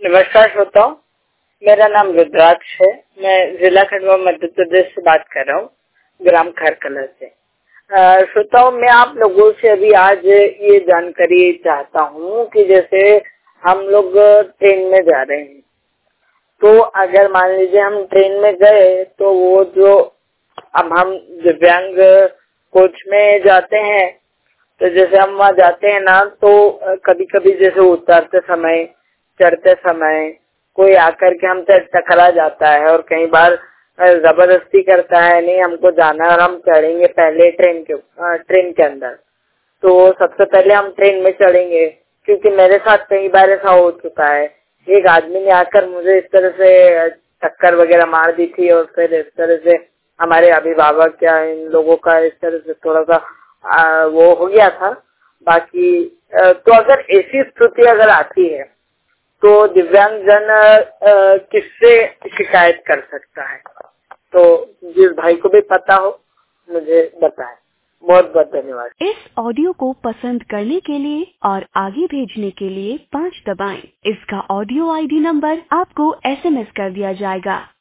नमस्कार श्रोताओ, मेरा नाम रुद्राक्ष है। मैं जिला खंडवा मध्य प्रदेश से बात कर रहा हूँ, ग्राम खरकला से। श्रोताओ, मैं आप लोगों से अभी आज ये जानकारी चाहता हूँ कि जैसे हम लोग ट्रेन में जा रहे हैं, तो अगर मान लीजिए हम ट्रेन में गए तो वो जो अब हम दिव्यांग कोच में जाते हैं, तो जैसे हम वहाँ जाते हैं ना, तो कभी कभी जैसे उतरते समय, चढ़ते समय कोई आकर के हमसे टकरा जाता है और कई बार जबरदस्ती करता है, नहीं हमको जाना है और हम चढ़ेंगे पहले ट्रेन के अंदर। तो सबसे पहले हम ट्रेन में चढ़ेंगे, क्योंकि मेरे साथ कई बार ऐसा हो चुका है। एक आदमी ने आकर मुझे इस तरह से टक्कर वगैरह मार दी थी और फिर इस तरह से हमारे अभिभावक या इन लोगों का इस तरह से थोड़ा सा वो हो गया था। बाकी तो अगर ऐसी स्थिति अगर आती है तो दिव्यांगजन किससे शिकायत कर सकता है? तो जिस भाई को भी पता हो मुझे बताएं। बहुत बहुत धन्यवाद। इस ऑडियो को पसंद करने के लिए और आगे भेजने के लिए 5 दबाएं। इसका ऑडियो ID नंबर आपको SMS कर दिया जाएगा।